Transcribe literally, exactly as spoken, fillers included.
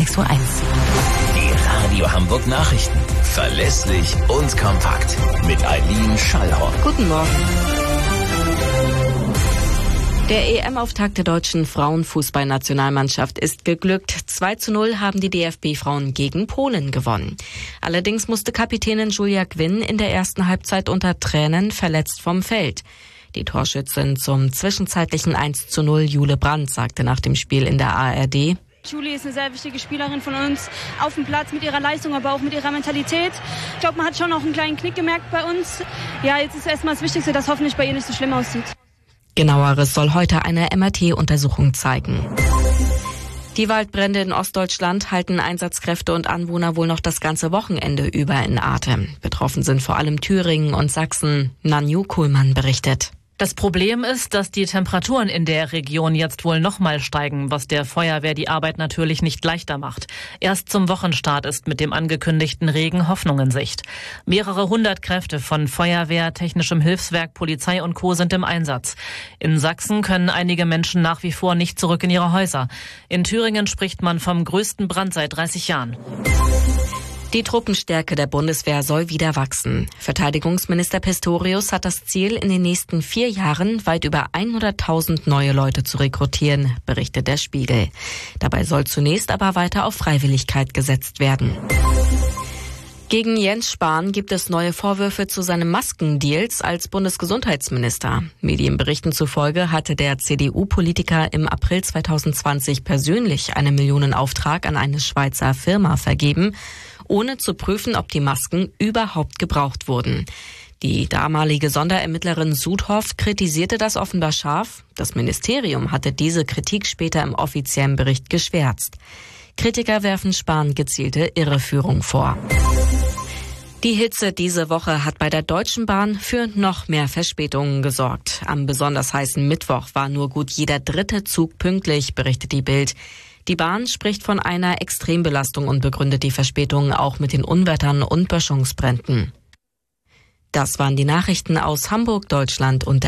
sechs Uhr eins. Die Radio Hamburg Nachrichten. Verlässlich und kompakt. Mit Eileen Schallhorn. Guten Morgen. Der E M-Auftakt der deutschen Frauenfußballnationalmannschaft ist geglückt. zwei zu null haben die D F B-Frauen gegen Polen gewonnen. Allerdings musste Kapitänin Julia Gwynn in der ersten Halbzeit unter Tränen verletzt vom Feld. Die Torschützin zum zwischenzeitlichen eins zu null Jule Brandt sagte nach dem Spiel in der A R D: Julie ist eine sehr wichtige Spielerin von uns auf dem Platz mit ihrer Leistung, aber auch mit ihrer Mentalität. Ich glaube, man hat schon auch einen kleinen Knick gemerkt bei uns. Ja, jetzt ist erstmal das Wichtigste, dass hoffentlich bei ihr nicht so schlimm aussieht. Genaueres soll heute eine M R T-Untersuchung zeigen. Die Waldbrände in Ostdeutschland halten Einsatzkräfte und Anwohner wohl noch das ganze Wochenende über in Atem. Betroffen sind vor allem Thüringen und Sachsen. Nanju Kuhlmann berichtet. Das Problem ist, dass die Temperaturen in der Region jetzt wohl nochmal steigen, was der Feuerwehr die Arbeit natürlich nicht leichter macht. Erst zum Wochenstart ist mit dem angekündigten Regen Hoffnung in Sicht. Mehrere hundert Kräfte von Feuerwehr, Technischem Hilfswerk, Polizei und Co. sind im Einsatz. In Sachsen können einige Menschen nach wie vor nicht zurück in ihre Häuser. In Thüringen spricht man vom größten Brand seit dreißig Jahren. Die Truppenstärke der Bundeswehr soll wieder wachsen. Verteidigungsminister Pistorius hat das Ziel, in den nächsten vier Jahren weit über hunderttausend neue Leute zu rekrutieren, berichtet der Spiegel. Dabei soll zunächst aber weiter auf Freiwilligkeit gesetzt werden. Gegen Jens Spahn gibt es neue Vorwürfe zu seinen Maskendeals als Bundesgesundheitsminister. Medienberichten zufolge hatte der C D U-Politiker im April zweitausendzwanzig persönlich einen Millionenauftrag an eine Schweizer Firma vergeben, ohne zu prüfen, ob die Masken überhaupt gebraucht wurden. Die damalige Sonderermittlerin Sudhoff kritisierte das offenbar scharf. Das Ministerium hatte diese Kritik später im offiziellen Bericht geschwärzt. Kritiker werfen Spahn gezielte Irreführung vor. Die Hitze diese Woche hat bei der Deutschen Bahn für noch mehr Verspätungen gesorgt. Am besonders heißen Mittwoch war nur gut jeder dritte Zug pünktlich, berichtet die Bild. Die Bahn spricht von einer Extrembelastung und begründet die Verspätungen auch mit den Unwettern und Böschungsbränden. Das waren die Nachrichten aus Hamburg, Deutschland und der